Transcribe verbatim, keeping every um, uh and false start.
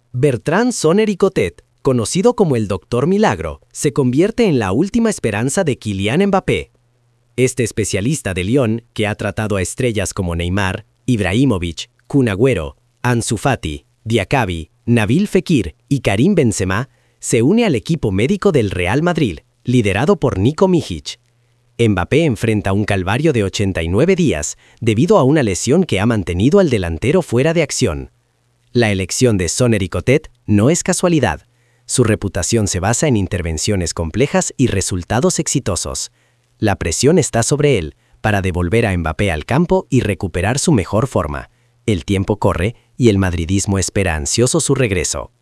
Bertrand Sonnery-Cotet, conocido como el Doctor Milagro, se convierte en la última esperanza de Kylian Mbappé. Este especialista de Lyon, que ha tratado a estrellas como Neymar, Ibrahimovic, Kun Agüero, Ansu Fati, Diacabi, Nabil Fekir y Karim Benzema, se une al equipo médico del Real Madrid, liderado por Niko Mijic. Mbappé enfrenta un calvario de ochenta y nueve días debido a una lesión que ha mantenido al delantero fuera de acción. La elección de Sonnery-Cotet no es casualidad. Su reputación se basa en intervenciones complejas y resultados exitosos. La presión está sobre él para devolver a Mbappé al campo y recuperar su mejor forma. El tiempo corre y el madridismo espera ansioso su regreso.